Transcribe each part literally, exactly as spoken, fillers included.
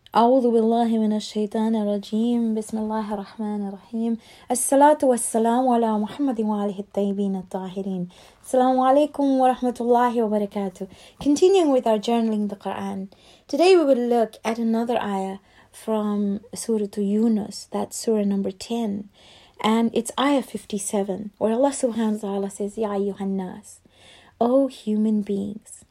أعوذ بالله من الشيطان الرجيم بسم الله الرحمن الرحيم الصلاة والسلام على محمد وآله الطيبين الطاهرين Assalamu alaikum wa rahmatullahi wa barakatuh. Continuing with our journaling the Quran. Today we will look at another ayah from Surah Yunus, that's Surah number ten. And it's ayah fifty-seven, where Allah subhanahu wa ta'ala says, Ya ayyuhan nas, O human beings,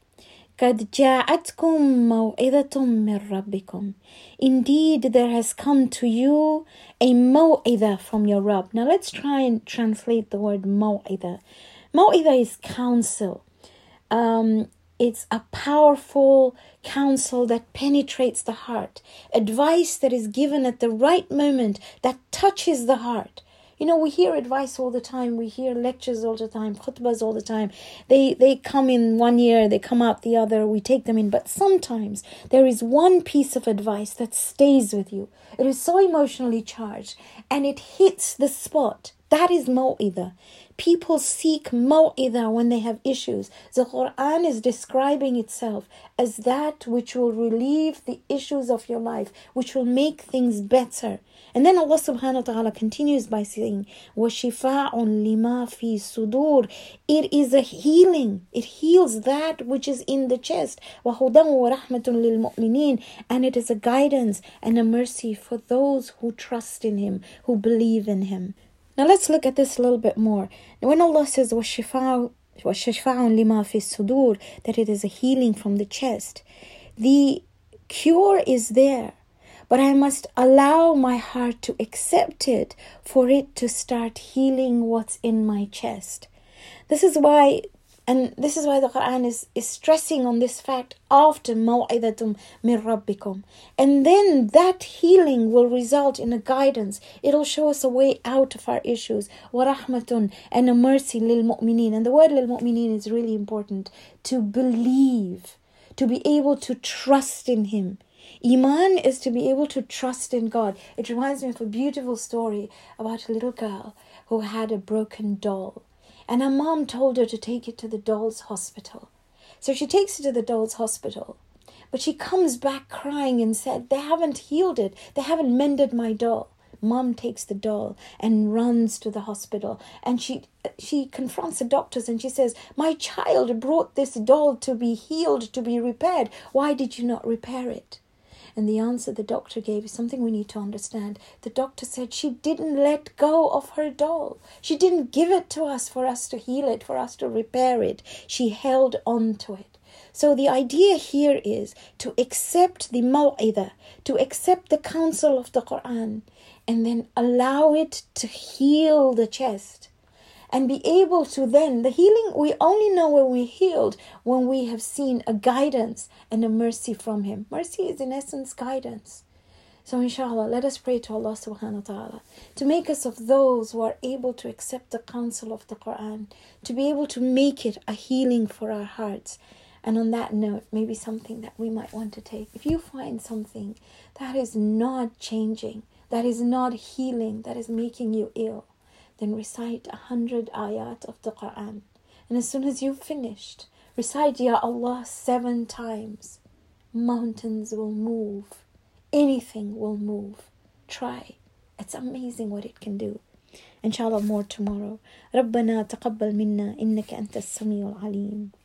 قد جاءتكم موعظة من ربكم. Indeed, there has come to you a موعظة from your Rabb. Now let's try and translate the word موعظة. موعظة is counsel. Um, it's a powerful counsel that penetrates the heart. Advice that is given at the right moment that touches the heart. You know, we hear advice all the time. We hear lectures all the time, khutbahs all the time. They they come in one year, they come out the other. We take them in. But sometimes there is one piece of advice that stays with you. It is so emotionally charged and it hits the spot. That is maw'idah. People seek maw'idah when they have issues. The Quran is describing itself as that which will relieve the issues of your life, which will make things better. And then Allah subhanahu wa ta'ala continues by saying, وَشِفَاءٌ لِمَا فِي الصُّدُورِ. It is a healing. It heals that which is in the chest. وَهُدًى وَرَحْمَةٌ لِلْمُؤْمِنِينَ. And it is a guidance and a mercy for those who trust in Him, who believe in Him. Now let's look at this a little bit more. When Allah says, وَشِفَاءٌ لِمَا فِي الصُّدُورِ, that it is a healing from the chest, the cure is there. But I must allow my heart to accept it for it to start healing what's in my chest. This is why, and this is why the Quran is, is stressing on this fact after مَوْعِظَةٌ مِّن رَبِّكُمْ. And then that healing will result in a guidance. It'll show us a way out of our issues. وَرَحْمَةٌ, and a mercy لِلْمُؤْمِنِينَ. And the word لِلْمُؤْمِنِينَ is really important. To believe, to be able to trust in Him. Iman is to be able to trust in God. It reminds me of a beautiful story about a little girl who had a broken doll. And her mom told her to take it to the doll's hospital. So she takes it to the doll's hospital. But she comes back crying and said, they haven't healed it. They haven't mended my doll. Mom takes the doll and runs to the hospital. And she she confronts the doctors and she says, my child brought this doll to be healed, to be repaired. Why did you not repair it? And the answer the doctor gave is something we need to understand. The doctor said she didn't let go of her doll. She didn't give it to us for us to heal it, for us to repair it. She held on to it. So the idea here is to accept the maw'idah, to accept the counsel of the Quran, and then allow it to heal the chest. And be able to then, the healing, we only know when we're healed, when we have seen a guidance and a mercy from Him. Mercy is in essence guidance. So inshallah, let us pray to Allah subhanahu wa ta'ala to make us of those who are able to accept the counsel of the Quran, to be able to make it a healing for our hearts. And on that note, maybe something that we might want to take. If you find something that is not changing, that is not healing, that is making you ill, then recite a hundred ayat of the Quran. And as soon as you've finished, recite Ya Allah seven times. Mountains will move. Anything will move. Try. It's amazing what it can do. Inshallah, more tomorrow. ربنا تقبل منا إنك أنت السميع العليم.